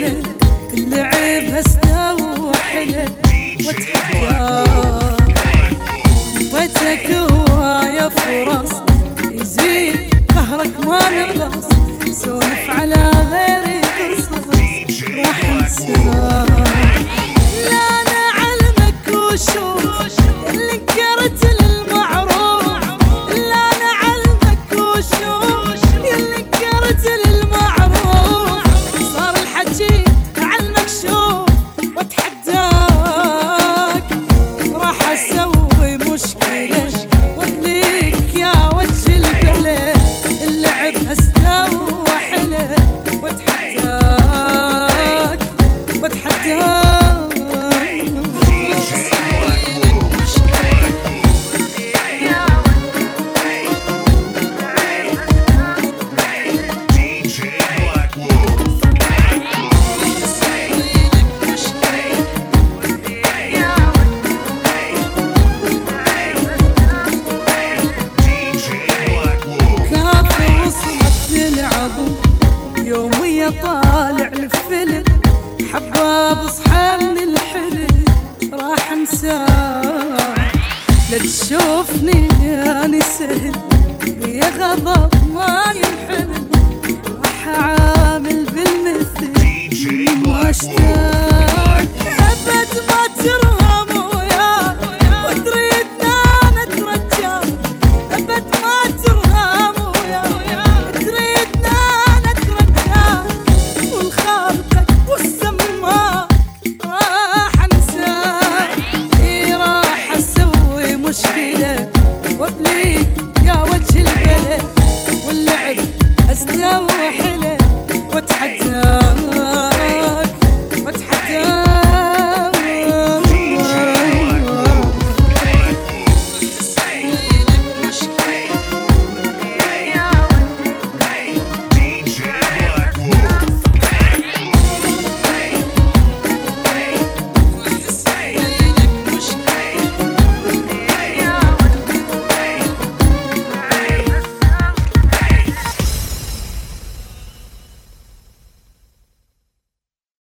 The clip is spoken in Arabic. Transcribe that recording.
وحلة اللعب استوحله واتحكى بيتك هواية فرص يزيد قهرك ما نقص سولف على غيري قصص راح انساك لا انا علمك وشوف اللي انكرت للمعروف لا انا علمك وشوف اللي انكرت للمعروف صار الحكي عالمكشوف واتحداك راح اسوي مشكلة واخليك يا وجه البلد اللعب استوحله واتحداك واتحداك يومية طالع الفيلم حباب اصحى من الحلم راح انساك لا تشوفني اني سهل بيا غضب ما ينحل راح اعامل بالمثل ما اشتاق